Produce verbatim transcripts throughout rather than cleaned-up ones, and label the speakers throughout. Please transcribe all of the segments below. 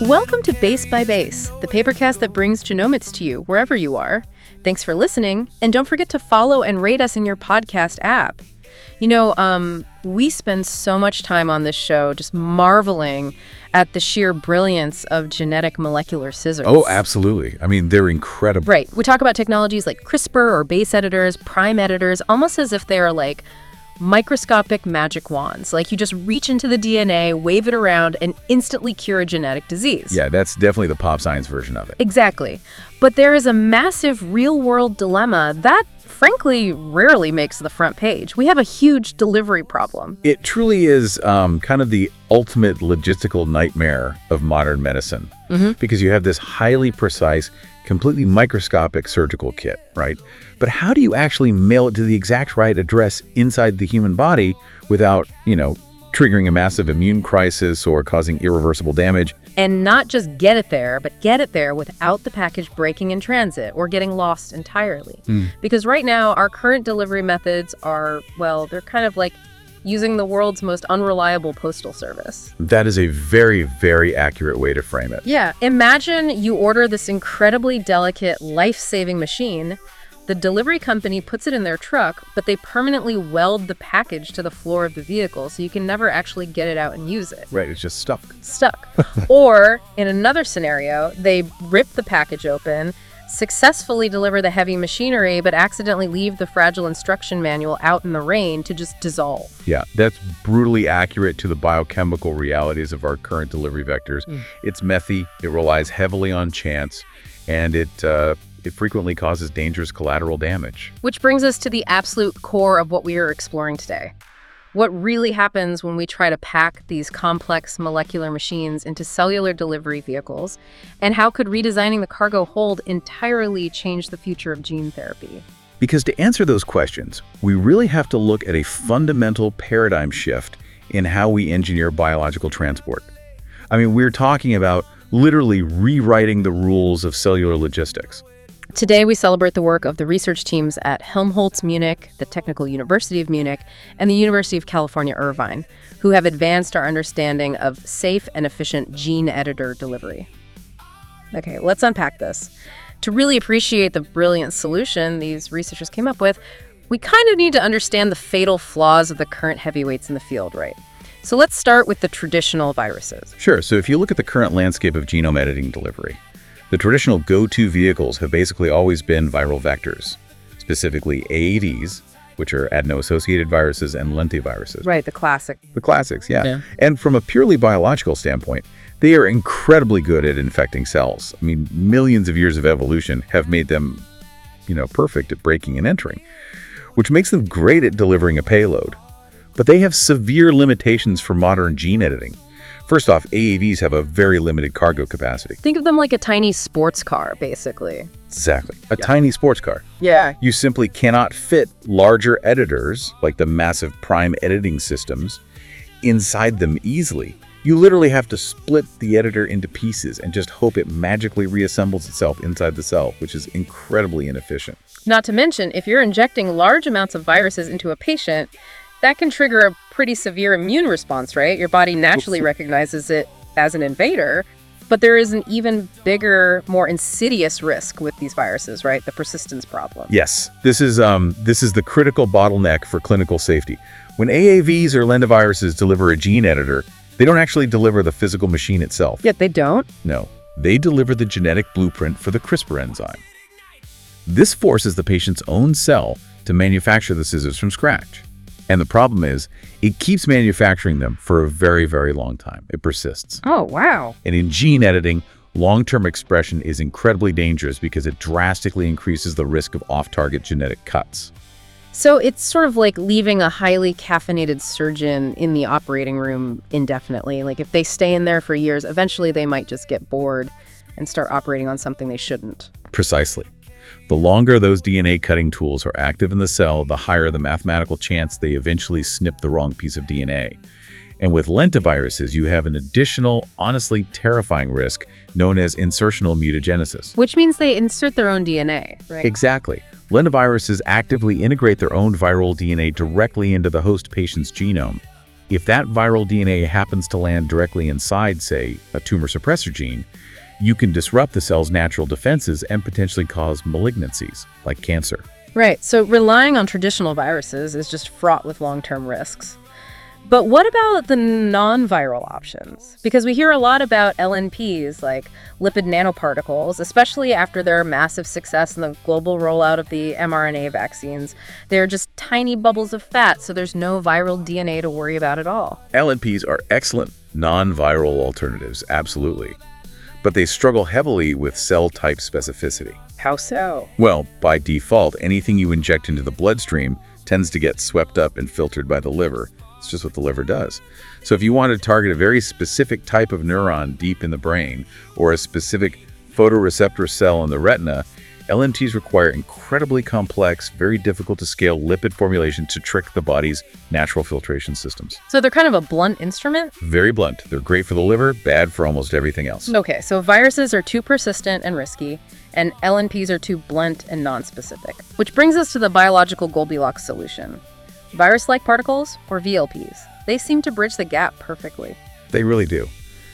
Speaker 1: Welcome to Base by Base, the papercast that brings genomics to you wherever you are. Thanks for listening, and don't forget to follow and rate us in your podcast app. You know, um, we spend so much time on this show just marveling at the sheer brilliance of genetic molecular scissors.
Speaker 2: Oh, absolutely. I mean, they're incredible.
Speaker 1: Right. We talk about technologies like CRISPR or base editors, prime editors, almost as if they are like microscopic magic wands. Like you just reach into the D N A, wave it around, and instantly cure a genetic disease.
Speaker 2: Yeah, that's definitely the pop science version of it.
Speaker 1: Exactly. But there is a massive real-world dilemma that, frankly, rarely makes the front page. We have a huge delivery problem.
Speaker 2: It truly is um, kind of the ultimate logistical nightmare of modern medicine,
Speaker 1: Mm-hmm.
Speaker 2: because you have this highly precise, completely microscopic surgical kit, right? But how do you actually mail it to the exact right address inside the human body without, you know, triggering a massive immune crisis or causing irreversible damage?
Speaker 1: And not just get it there, but get it there without the package breaking in transit or getting lost entirely.
Speaker 2: Mm.
Speaker 1: Because right now, our current delivery methods are, well, they're kind of like using the world's most unreliable postal service.
Speaker 2: That is a very, very accurate way to frame it.
Speaker 1: Yeah, imagine you order this incredibly delicate, life-saving machine. The delivery company puts it in their truck, but they permanently weld the package to the floor of the vehicle so you can never actually get it out and use it.
Speaker 2: Right, it's just stuck.
Speaker 1: Stuck. Or, in another scenario, they rip the package open, successfully deliver the heavy machinery, but accidentally leave the fragile instruction manual out in the rain to just dissolve.
Speaker 2: Yeah, that's brutally accurate to the biochemical realities of our current delivery vectors.
Speaker 1: Mm.
Speaker 2: It's methy, it relies heavily on chance, and it uh, it frequently causes dangerous collateral damage.
Speaker 1: Which brings us to the absolute core of what we are exploring today. What really happens when we try to pack these complex molecular machines into cellular delivery vehicles, and how could redesigning the cargo hold entirely change the future of gene therapy?
Speaker 2: Because to answer those questions, we really have to look at a fundamental paradigm shift in how we engineer biological transport. I mean, we're talking about literally rewriting the rules of cellular logistics.
Speaker 1: Today, we celebrate the work of the research teams at Helmholtz Munich, the Technical University of Munich, and the University of California, Irvine, who have advanced our understanding of safe and efficient gene editor delivery. Okay, let's unpack this. To really appreciate the brilliant solution these researchers came up with, we kind of need to understand the fatal flaws of the current heavyweights in the field, right? So let's start with the traditional viruses.
Speaker 2: Sure, so if you look at the current landscape of genome editing delivery, the traditional go-to vehicles have basically always been viral vectors, specifically A A Vs, which are adeno-associated viruses, and lentiviruses.
Speaker 1: Right, the classic.
Speaker 2: The classics, yeah.
Speaker 1: Yeah.
Speaker 2: And from a purely biological standpoint, they are incredibly good at infecting cells. I mean, millions of years of evolution have made them, you know, perfect at breaking and entering, which makes them great at delivering a payload. But they have severe limitations for modern gene editing. First off, A A Vs have a very limited cargo capacity.
Speaker 1: Think of them like a tiny sports car, basically.
Speaker 2: Exactly. A tiny sports car.
Speaker 1: Yeah.
Speaker 2: You simply cannot fit larger editors, like the massive prime editing systems, inside them easily. You literally have to split the editor into pieces and just hope it magically reassembles itself inside the cell, which is incredibly inefficient.
Speaker 1: Not to mention, if you're injecting large amounts of viruses into a patient, that can trigger a pretty severe immune response, right? Your body naturally recognizes it as an invader, but there is an even bigger, more insidious risk with these viruses, right? The persistence problem.
Speaker 2: Yes, this is um, this is the critical bottleneck for clinical safety. When A A Vs or lentiviruses deliver a gene editor, they don't actually deliver the physical machine itself.
Speaker 1: Yet they don't?
Speaker 2: No, they deliver the genetic blueprint for the CRISPR enzyme. This forces the patient's own cell to manufacture the scissors from scratch. And the problem is, it keeps manufacturing them for a very, very long time. It persists.
Speaker 1: Oh, wow.
Speaker 2: And in gene editing, long-term expression is incredibly dangerous because it drastically increases the risk of off-target genetic cuts.
Speaker 1: So it's sort of like leaving a highly caffeinated surgeon in the operating room indefinitely. Like if they stay in there for years, eventually they might just get bored and start operating on something they shouldn't.
Speaker 2: Precisely. The longer those D N A cutting tools are active in the cell, the higher the mathematical chance they eventually snip the wrong piece of D N A. And with lentiviruses, you have an additional, honestly terrifying risk known as insertional mutagenesis.
Speaker 1: Which means they insert their own D N A, right?
Speaker 2: Exactly. Lentiviruses actively integrate their own viral D N A directly into the host patient's genome. if that viral D N A happens to land directly inside, say, a tumor suppressor gene, you can disrupt the cell's natural defenses and potentially cause malignancies, like cancer.
Speaker 1: Right, so relying on traditional viruses is just fraught with long-term risks. But what about the non-viral options? Because we hear a lot about L N Ps, like lipid nanoparticles, especially after their massive success in the global rollout of the mRNA vaccines. They're just tiny bubbles of fat, so there's no viral D N A to worry about at all.
Speaker 2: L N Ps are excellent non-viral alternatives, absolutely. But they struggle heavily with cell type specificity.
Speaker 1: How so?
Speaker 2: Well, by default, anything you inject into the bloodstream tends to get swept up and filtered by the liver. It's just what the liver does. So if you want to target a very specific type of neuron deep in the brain or a specific photoreceptor cell in the retina, L N Ts require incredibly complex, very difficult to scale lipid formulation to trick the body's natural filtration systems.
Speaker 1: So they're kind of a blunt instrument?
Speaker 2: Very blunt. They're great for the liver, bad for almost everything else.
Speaker 1: Okay, so viruses are too persistent and risky, and L N Ps are too blunt and nonspecific. Which brings us to the biological Goldilocks solution. Virus-like particles, or V L Ps. They seem to bridge the gap perfectly.
Speaker 2: They really do.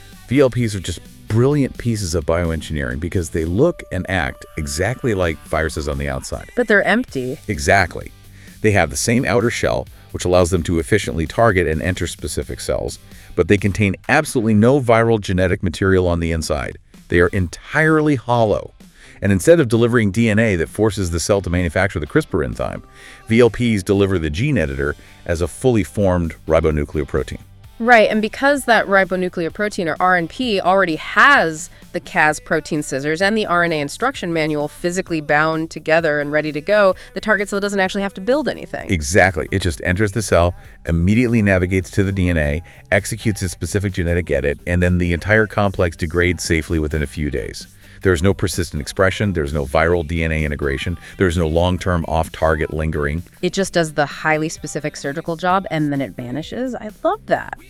Speaker 2: V L Ps are just brilliant pieces of bioengineering because they look and act exactly like viruses on the outside.
Speaker 1: But they're empty.
Speaker 2: Exactly. They have the same outer shell, which allows them to efficiently target and enter specific cells, but they contain absolutely no viral genetic material on the inside. They are entirely hollow. And instead of delivering D N A that forces the cell to manufacture the CRISPR enzyme, V L Ps deliver the gene editor as a fully formed ribonucleoprotein.
Speaker 1: Right, and because that ribonucleoprotein, or R N P, already has the Cas protein scissors and the R N A instruction manual physically bound together and ready to go, the target cell doesn't actually have to build anything.
Speaker 2: Exactly. It just enters the cell, immediately navigates to the D N A, executes its specific genetic edit, and then the entire complex degrades safely within a few days. There's no persistent expression, there's no viral D N A integration, there's no long-term off-target lingering.
Speaker 1: It just does the highly specific surgical job and then it vanishes. I love that.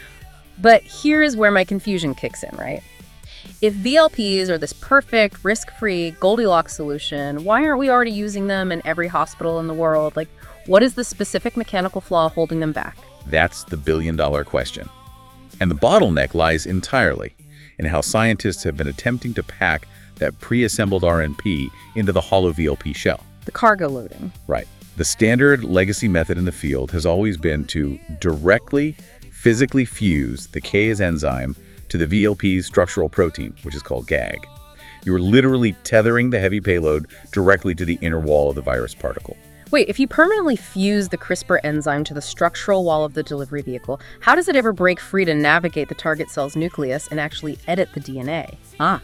Speaker 1: But here is where my confusion kicks in, right? If V L Ps are this perfect, risk-free Goldilocks solution, why aren't we already using them in every hospital in the world? Like, what is the specific mechanical flaw holding them back?
Speaker 2: That's the billion-dollar question. And the bottleneck lies entirely in how scientists have been attempting to pack that pre-assembled R N P into the hollow V L P shell.
Speaker 1: The cargo loading.
Speaker 2: Right. The standard legacy method in the field has always been to directly, physically fuse the Cas enzyme to the V L P's structural protein, which is called G A G. You are literally tethering the heavy payload directly to the inner wall of the virus particle.
Speaker 1: Wait, if you permanently fuse the CRISPR enzyme to the structural wall of the delivery vehicle, how does it ever break free to navigate the target cell's nucleus and actually edit the D N A? Ah.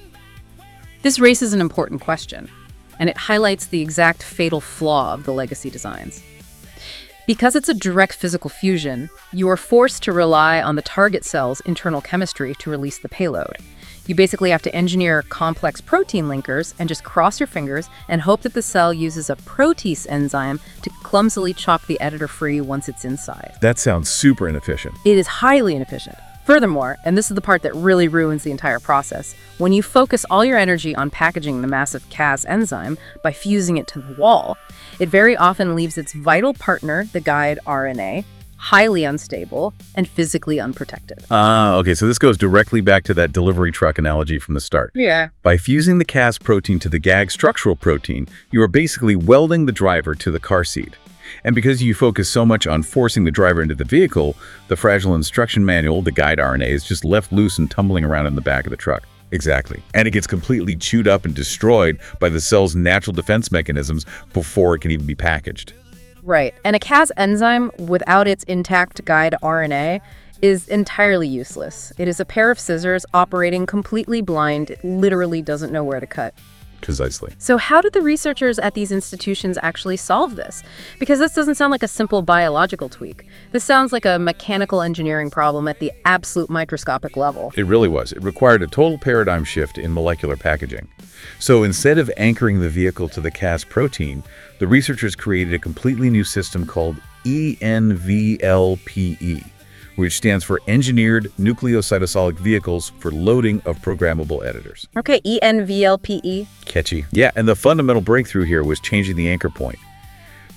Speaker 1: This raises an important question, and it highlights the exact fatal flaw of the legacy designs. Because it's a direct physical fusion, you are forced to rely on the target cell's internal chemistry to release the payload. You basically have to engineer complex protein linkers and just cross your fingers and hope that the cell uses a protease enzyme to clumsily chop the editor free once it's inside.
Speaker 2: That sounds super inefficient.
Speaker 1: It is highly inefficient. Furthermore, and this is the part that really ruins the entire process, when you focus all your energy on packaging the massive Cas enzyme by fusing it to the wall, it very often leaves its vital partner, the guide R N A, highly unstable and physically unprotected.
Speaker 2: Ah, okay, so this goes directly back to that delivery truck analogy from the start.
Speaker 1: Yeah.
Speaker 2: By fusing the Cas protein to the G A G structural protein, you are basically welding the driver to the car seat. And because you focus so much on forcing the driver into the vehicle, the fragile instruction manual, the guide R N A, is just left loose and tumbling around in the back of the truck. Exactly. And it gets completely chewed up and destroyed by the cell's natural defense mechanisms before it can even be packaged.
Speaker 1: Right. And a Cas enzyme without its intact guide R N A is entirely useless. It is a pair of scissors operating completely blind. It literally doesn't know where to cut.
Speaker 2: Precisely.
Speaker 1: So how did the researchers at these institutions actually solve this? Because this doesn't sound like a simple biological tweak. This sounds like a mechanical engineering problem at the absolute microscopic level.
Speaker 2: It really was. It required a total paradigm shift in molecular packaging. So instead of anchoring the vehicle to the Cas protein, the researchers created a completely new system called E N V L P E, which stands for Engineered Nucleocytosolic Vehicles for Loading of Programmable Editors.
Speaker 1: Okay, E N V L P E.
Speaker 2: Catchy. Yeah, and the fundamental breakthrough here was changing the anchor point.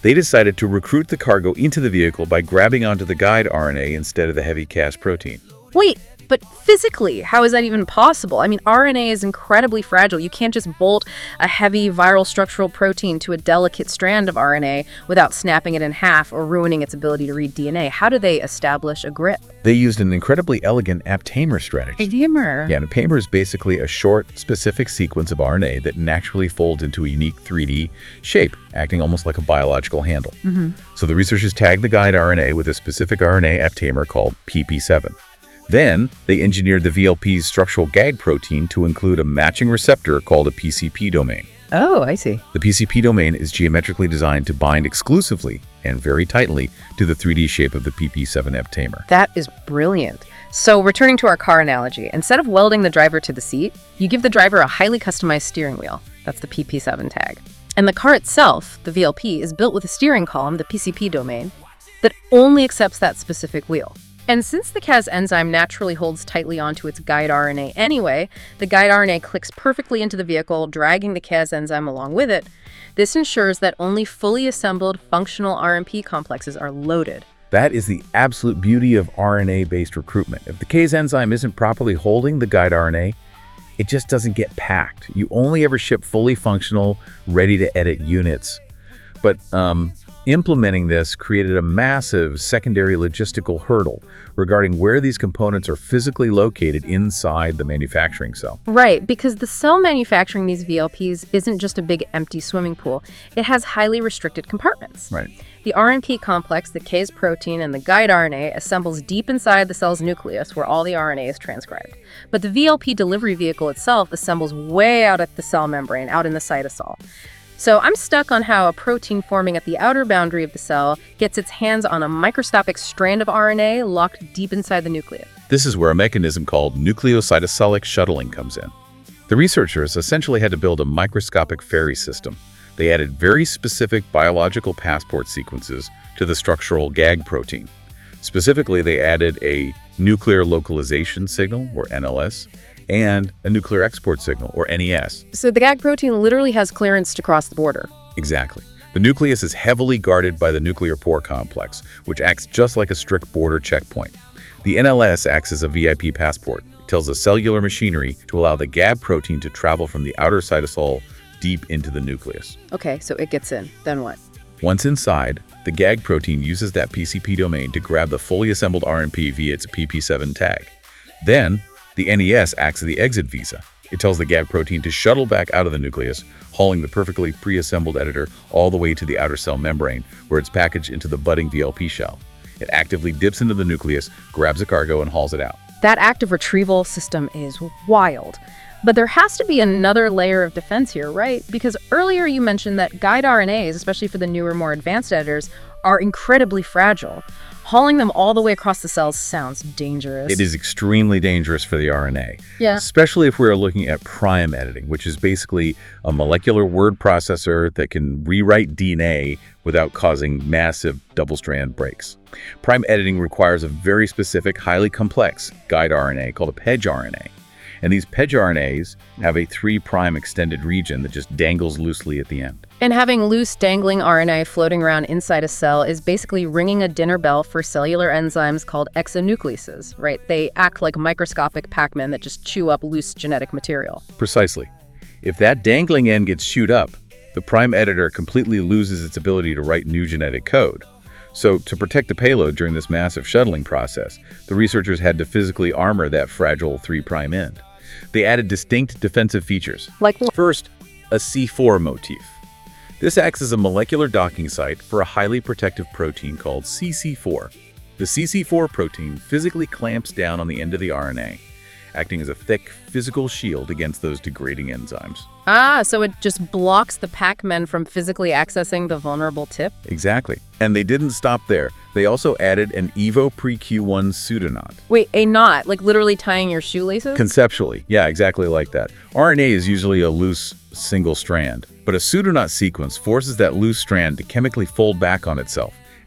Speaker 2: They decided to recruit the cargo into the vehicle by grabbing onto the guide R N A instead of the heavy Cas protein.
Speaker 1: Wait, but physically, how is that even possible? I mean, R N A is incredibly fragile. You can't just bolt a heavy viral structural protein to a delicate strand of R N A without snapping it in half or ruining its ability to read D N A. How do they establish a grip?
Speaker 2: They used an incredibly elegant aptamer strategy.
Speaker 1: Aptamer?
Speaker 2: Yeah, an aptamer is basically a short, specific sequence of R N A that naturally folds into a unique three D shape, acting almost like a biological handle.
Speaker 1: Mm-hmm.
Speaker 2: So the researchers tagged the guide R N A with a specific R N A aptamer called P P seven. Then, they engineered the V L P's structural gag protein to include a matching receptor called a P C P domain.
Speaker 1: Oh, I see.
Speaker 2: The P C P domain is geometrically designed to bind exclusively and very tightly to the three D shape of the P P seven aptamer.
Speaker 1: That is brilliant. So, returning to our car analogy, instead of welding the driver to the seat, you give the driver a highly customized steering wheel. That's the P P seven tag. And the car itself, the V L P, is built with a steering column, the P C P domain, that only accepts that specific wheel. And since the Cas enzyme naturally holds tightly onto its guide R N A anyway, the guide R N A clicks perfectly into the vehicle, dragging the Cas enzyme along with it. This ensures that only fully assembled functional R N P complexes are loaded.
Speaker 2: That is the absolute beauty of R N A-based recruitment. If the Cas enzyme isn't properly holding the guide R N A, it just doesn't get packed. You only ever ship fully functional, ready-to-edit units. But um, implementing this created a massive secondary logistical hurdle regarding where these components are physically located inside the manufacturing cell.
Speaker 1: Right, because the cell manufacturing these V L Ps isn't just a big empty swimming pool. It has highly restricted compartments.
Speaker 2: Right.
Speaker 1: The R N P complex, the Cas protein, and the guide R N A assembles deep inside the cell's nucleus where all the R N A is transcribed. But the V L P delivery vehicle itself assembles way out at the cell membrane, out in the cytosol. So I'm stuck on how a protein forming at the outer boundary of the cell gets its hands on a microscopic strand of R N A locked deep inside the nucleus.
Speaker 2: This is where a mechanism called nucleocytosolic shuttling comes in. The researchers essentially had to build a microscopic ferry system. They added very specific biological passport sequences to the structural gag protein. Specifically, they added a nuclear localization signal, or N L S, and a nuclear export signal, or N E S.
Speaker 1: So the gag protein literally has clearance to cross the border.
Speaker 2: Exactly. The nucleus is heavily guarded by the nuclear pore complex, which acts just like a strict border checkpoint. The N L S acts as a V I P passport. It tells the cellular machinery to allow the gag protein to travel from the outer cytosol deep into the nucleus.
Speaker 1: Okay, so it gets in. Then what?
Speaker 2: Once inside, the gag protein uses that P C P domain to grab the fully assembled R N P via its P P seven tag. Then, the N E S acts as the exit visa. It tells the gag protein to shuttle back out of the nucleus, hauling the perfectly pre-assembled editor all the way to the outer cell membrane, where it's packaged into the budding V L P shell. It actively dips into the nucleus, grabs the cargo, and hauls it out.
Speaker 1: That active retrieval system is wild. But there has to be another layer of defense here, right? Because earlier you mentioned that guide R N As, especially for the newer, more advanced editors, are incredibly fragile. Hauling them all the way across the cells sounds dangerous.
Speaker 2: It is extremely dangerous for the R N A.
Speaker 1: Yeah.
Speaker 2: Especially if we're looking at prime editing, which is basically a molecular word processor that can rewrite D N A without causing massive double-strand breaks. Prime editing requires a very specific, highly complex guide R N A called a PEG R N A. And these PEG R N As have a three prime extended region that just dangles loosely at the end.
Speaker 1: And having loose dangling R N A floating around inside a cell is basically ringing a dinner bell for cellular enzymes called exonucleases, right? They act like microscopic Pac-Man that just chew up loose genetic material.
Speaker 2: Precisely. If that dangling end gets chewed up, the prime editor completely loses its ability to write new genetic code. So, to protect the payload during this massive shuttling process, the researchers had to physically armor that fragile three prime end. They added distinct defensive features.
Speaker 1: Like what?
Speaker 2: First, a C four motif. This acts as a molecular docking site for a highly protective protein called C C four. The C C four protein physically clamps down on the end of the R N A, acting as a thick physical shield against those degrading enzymes.
Speaker 1: Ah, so it just blocks the Pac-Men from physically accessing the vulnerable tip?
Speaker 2: Exactly. And they didn't stop there. They also added an Evo Pre Q one pseudoknot.
Speaker 1: Wait, a knot? Like literally tying your shoelaces?
Speaker 2: Conceptually, yeah, exactly like that. R N A is usually a loose single strand, but a pseudoknot sequence forces that loose strand to chemically fold back on itself,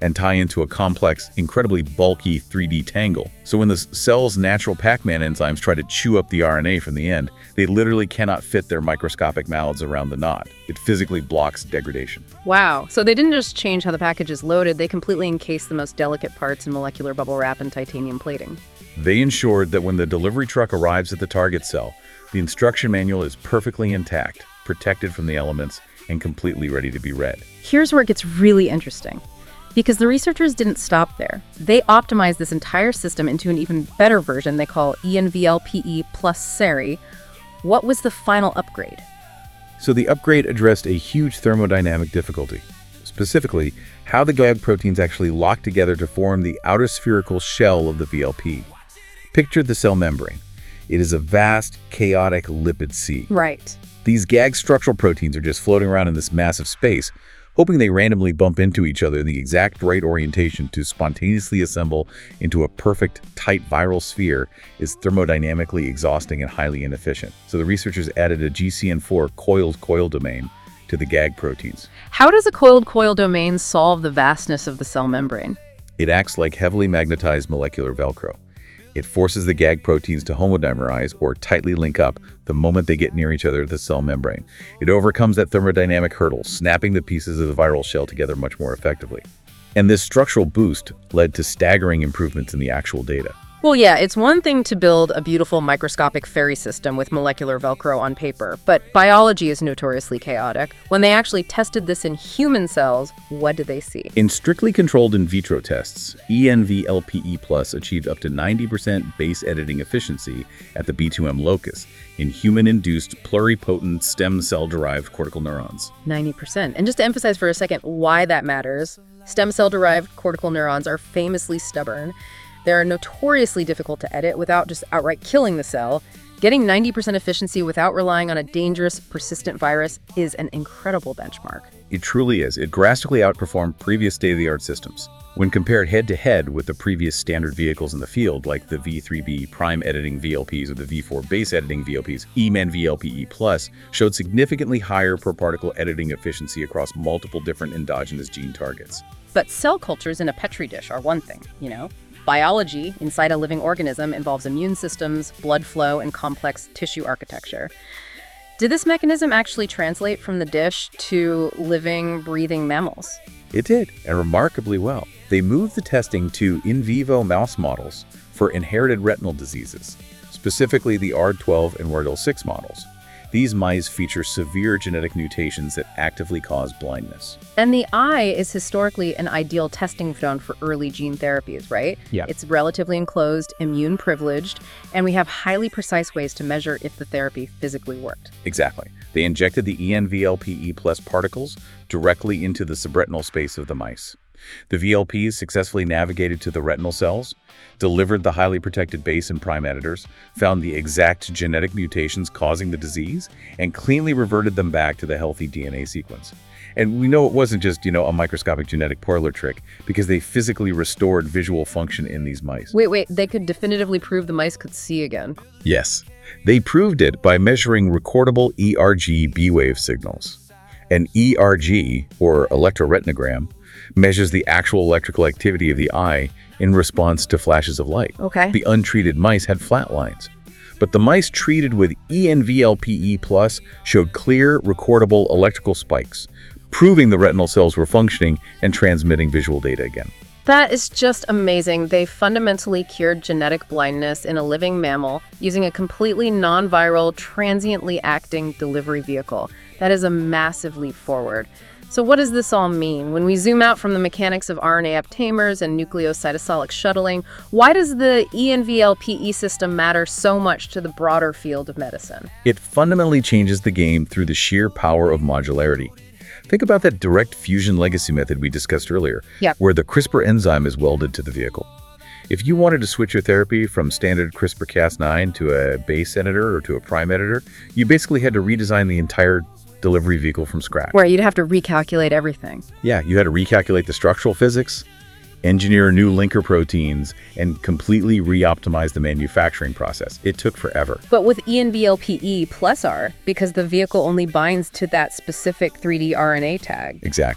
Speaker 2: and tie into a complex, incredibly bulky three D tangle. So when the cell's natural Pac-Man enzymes try to chew up the R N A from the end, they literally cannot fit their microscopic mouths around the knot. It physically blocks degradation.
Speaker 1: Wow. So they didn't just change how the package is loaded, they completely encased the most delicate parts in molecular bubble wrap and titanium plating.
Speaker 2: They ensured that when the delivery truck arrives at the target cell, the instruction manual is perfectly intact, protected from the elements, and completely ready to be read.
Speaker 1: Here's where it gets really interesting. Because the researchers didn't stop there. They optimized this entire system into an even better version they call E N V L P E plus Seri. What was the final upgrade?
Speaker 2: So the upgrade addressed a huge thermodynamic difficulty. Specifically, how the GAG proteins actually lock together to form the outer spherical shell of the V L P. Picture the cell membrane. It is a vast, chaotic lipid sea.
Speaker 1: Right.
Speaker 2: These GAG structural proteins are just floating around in this massive space, hoping they randomly bump into each other in the exact right orientation to spontaneously assemble into a perfect, tight viral sphere is thermodynamically exhausting and highly inefficient. So the researchers added a G C N four coiled coil domain to the GAG proteins.
Speaker 1: How does a coiled coil domain solve the vastness of the cell membrane?
Speaker 2: It acts like heavily magnetized molecular Velcro. It forces the GAG proteins to homodimerize or tightly link up the moment they get near each other at the cell membrane. It overcomes that thermodynamic hurdle, snapping the pieces of the viral shell together much more effectively. And this structural boost led to staggering improvements in the actual data.
Speaker 1: Well, yeah, it's one thing to build a beautiful microscopic fairy system with molecular Velcro on paper, but biology is notoriously chaotic. When they actually tested this in human cells, what did they see?
Speaker 2: In strictly controlled in vitro tests, E N V L P E plus achieved up to ninety percent base editing efficiency at the B two M locus in human-induced pluripotent stem cell-derived cortical neurons.
Speaker 1: ninety percent. And just to emphasize for a second why that matters, stem cell-derived cortical neurons are famously stubborn. They're notoriously difficult to edit without just outright killing the cell. Getting ninety percent efficiency without relying on a dangerous, persistent virus is an incredible benchmark.
Speaker 2: It truly is. It drastically outperformed previous state-of-the-art systems. When compared head-to-head with the previous standard vehicles in the field, like the V three B prime editing V L Ps or the V four base editing V L Ps, E M N V L P E plus showed significantly higher per-particle editing efficiency across multiple different endogenous gene targets.
Speaker 1: But cell cultures in a petri dish are one thing, you know? Biology inside a living organism involves immune systems, blood flow, and complex tissue architecture. Did this mechanism actually translate from the dish to living, breathing mammals?
Speaker 2: It did, and remarkably well. They moved the testing to in vivo mouse models for inherited retinal diseases, specifically the R twelve and R D L six models. These mice feature severe genetic mutations that actively cause blindness.
Speaker 1: And the eye is historically an ideal testing ground for early gene therapies, right?
Speaker 2: Yeah.
Speaker 1: It's relatively enclosed, immune privileged, and we have highly precise ways to measure if the therapy physically worked.
Speaker 2: Exactly. They injected the E N V L P E plus particles directly into the subretinal space of the mice. The V L Ps successfully navigated to the retinal cells, delivered the highly protected base and prime editors, found the exact genetic mutations causing the disease, and cleanly reverted them back to the healthy D N A sequence. And we know it wasn't just, you know, a microscopic genetic parlor trick, because they physically restored visual function in these mice.
Speaker 1: Wait, wait, they could definitively prove the mice could see again.
Speaker 2: Yes. They proved it by measuring recordable E R G B-wave signals. An E R G, or electroretinogram, measures the actual electrical activity of the eye in response to flashes of light.
Speaker 1: Okay.
Speaker 2: The untreated mice had flat lines. But the mice treated with E N V L P E plus showed clear, recordable electrical spikes, proving the retinal cells were functioning and transmitting visual data again.
Speaker 1: That is just amazing. They fundamentally cured genetic blindness in a living mammal using a completely non-viral, transiently acting delivery vehicle. That is a massive leap forward. So what does this all mean? When we zoom out from the mechanics of R N A aptamers and nucleocytosolic shuttling, why does the E N V L P E system matter so much to the broader field of medicine?
Speaker 2: It fundamentally changes the game through the sheer power of modularity. Think about that direct fusion legacy method we discussed earlier,
Speaker 1: Yep.
Speaker 2: where the CRISPR enzyme is welded to the vehicle. If you wanted to switch your therapy from standard CRISPR Cas nine to a base editor or to a prime editor, you basically had to redesign the entire delivery vehicle from scratch.
Speaker 1: Where you'd have to recalculate everything.
Speaker 2: Yeah, you had to recalculate the structural physics, engineer new linker proteins, and completely re-optimize the manufacturing process. It took forever.
Speaker 1: But with E N V L P E plus R, because the vehicle only binds to that specific three D R N A tag.
Speaker 2: Exactly.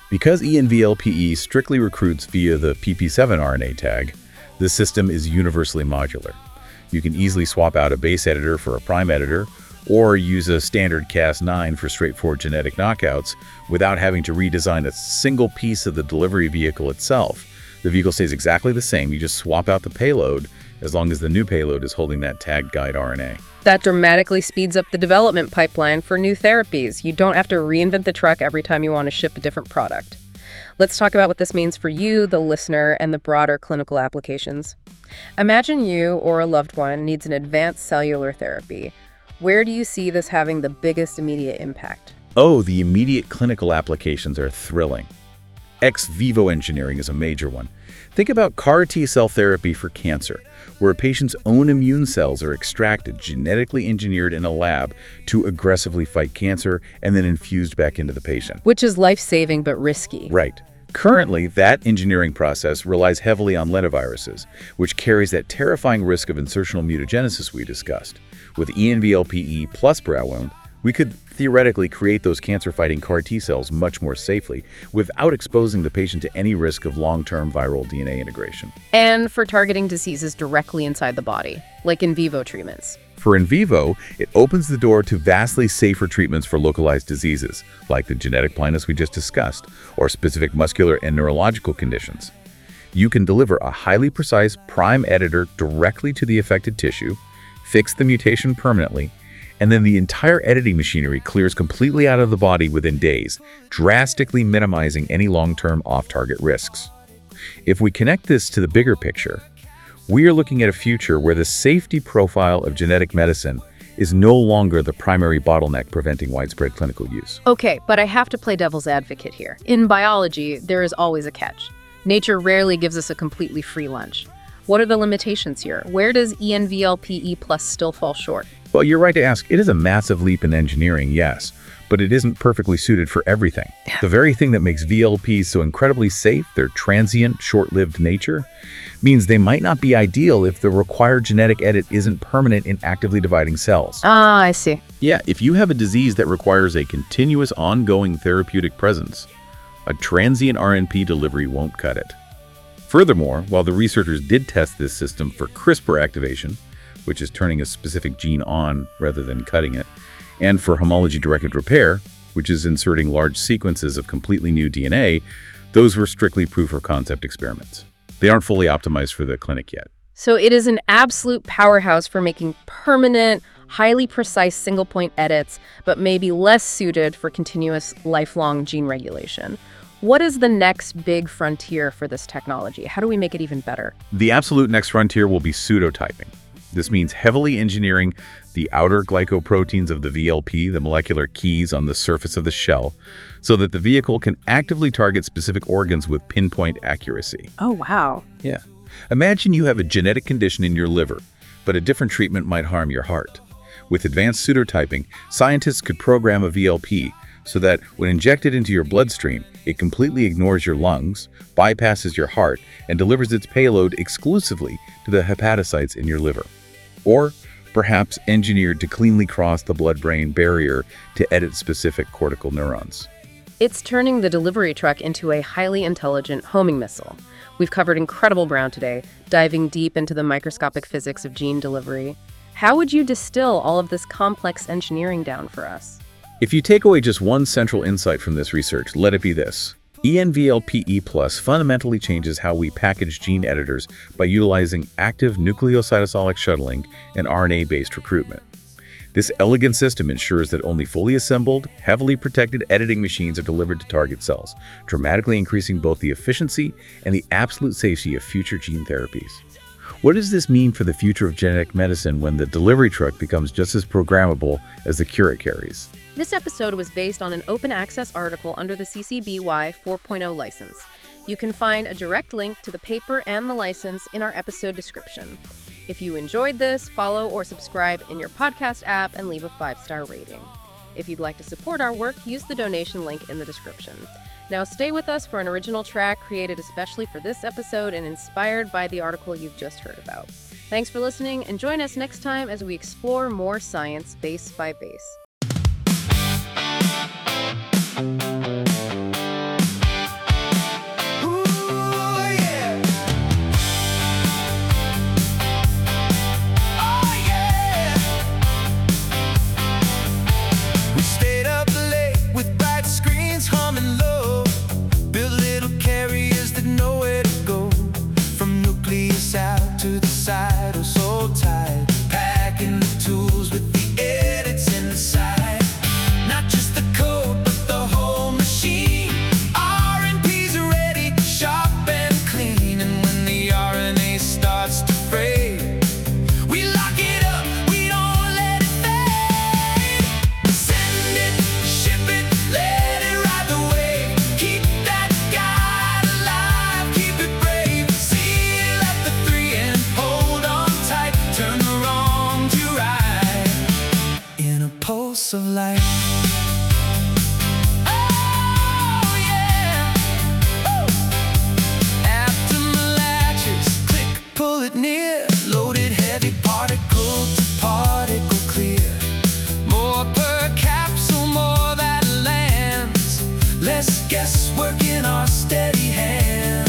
Speaker 2: Because E N V L P E strictly recruits via the P P seven R N A tag, the system is universally modular. You can easily swap out a base editor for a prime editor, or use a standard Cas nine for straightforward genetic knockouts without having to redesign a single piece of the delivery vehicle itself. The vehicle stays exactly the same. You just swap out the payload as long as the new payload is holding that tagged guide R N A.
Speaker 1: That dramatically speeds up the development pipeline for new therapies. You don't have to reinvent the truck every time you want to ship a different product. Let's talk about what this means for you, the listener, and the broader clinical applications. Imagine you or a loved one needs an advanced cellular therapy. Where do you see this having the biggest immediate impact?
Speaker 2: Oh, the immediate clinical applications are thrilling. Ex vivo engineering is a major one. Think about CAR T-cell therapy for cancer, where a patient's own immune cells are extracted, genetically engineered in a lab to aggressively fight cancer and then infused back into the patient.
Speaker 1: Which is life-saving but risky.
Speaker 2: Right. Currently, that engineering process relies heavily on lentiviruses, which carries that terrifying risk of insertional mutagenesis we discussed. With E N V L P E plus BraWound, we could theoretically create those cancer-fighting CAR T-cells much more safely without exposing the patient to any risk of long-term viral D N A integration.
Speaker 1: And for targeting diseases directly inside the body, like in vivo treatments.
Speaker 2: For in vivo, it opens the door to vastly safer treatments for localized diseases, like the genetic blindness we just discussed, or specific muscular and neurological conditions. You can deliver a highly precise prime editor directly to the affected tissue, fix the mutation permanently, and then the entire editing machinery clears completely out of the body within days, drastically minimizing any long-term off-target risks. If we connect this to the bigger picture, we are looking at a future where the safety profile of genetic medicine is no longer the primary bottleneck preventing widespread clinical use.
Speaker 1: Okay, but I have to play devil's advocate here. In biology, there is always a catch. Nature rarely gives us a completely free lunch. What are the limitations here? Where does E N V L P E plus still fall short?
Speaker 2: Well, you're right to ask. It is a massive leap in engineering, yes, but it isn't perfectly suited for everything. The very thing that makes V L Ps so incredibly safe, their transient, short-lived nature, means they might not be ideal if the required genetic edit isn't permanent in actively dividing cells.
Speaker 1: Ah, I see.
Speaker 2: Yeah, if you have a disease that requires a continuous, ongoing therapeutic presence, a transient R N P delivery won't cut it. Furthermore, while the researchers did test this system for CRISPR activation, which is turning a specific gene on rather than cutting it, and for homology-directed repair, which is inserting large sequences of completely new D N A, those were strictly proof-of-concept experiments. They aren't fully optimized for the clinic yet.
Speaker 1: So it is an absolute powerhouse for making permanent, highly precise single-point edits, but maybe less suited for continuous, lifelong gene regulation. What is the next big frontier for this technology? How do we make it even better?
Speaker 2: The absolute next frontier will be pseudotyping. This means heavily engineering the outer glycoproteins of the V L P, the molecular keys on the surface of the shell, so that the vehicle can actively target specific organs with pinpoint accuracy.
Speaker 1: Oh, wow.
Speaker 2: Yeah. Imagine you have a genetic condition in your liver, but a different treatment might harm your heart. With advanced pseudotyping, scientists could program a V L P so that when injected into your bloodstream, it completely ignores your lungs, bypasses your heart, and delivers its payload exclusively to the hepatocytes in your liver. Or perhaps engineered to cleanly cross the blood-brain barrier to edit specific cortical neurons.
Speaker 1: It's turning the delivery truck into a highly intelligent homing missile. We've covered incredible ground today, diving deep into the microscopic physics of gene delivery. How would you distill all of this complex engineering down for us?
Speaker 2: If you take away just one central insight from this research, let it be this. E N V L P E plus fundamentally changes how we package gene editors by utilizing active nucleocytosolic shuttling and R N A-based recruitment. This elegant system ensures that only fully assembled, heavily protected editing machines are delivered to target cells, dramatically increasing both the efficiency and the absolute safety of future gene therapies. What does this mean for the future of genetic medicine when the delivery truck becomes just as programmable as the cure it carries?
Speaker 1: This episode was based on an open access article under the C C B Y four point oh license. You can find a direct link to the paper and the license in our episode description. If you enjoyed this, follow or subscribe in your podcast app and leave a five-star rating. If you'd like to support our work, use the donation link in the description. Now stay with us for an original track created especially for this episode and inspired by the article you've just heard about. Thanks for listening, and join us next time as we explore more science base by base.
Speaker 3: to the side, oh so tight. Packing the tools with the edits inside. Not just the code, but the whole machine. R and P's ready, sharp and clean. And when the R N A starts to fray, we lock it up, we don't let it fade. Send it, ship it, let it ride the wave. Keep that guide alive, keep it brave. Seal at the three and hold on tight. Turn the wrong to right in a pulse of light. Oh yeah. Woo. After my latches, click, pull it near. Loaded heavy particle to particle clear. More per capsule, more that lands. Less guesswork in our steady hands.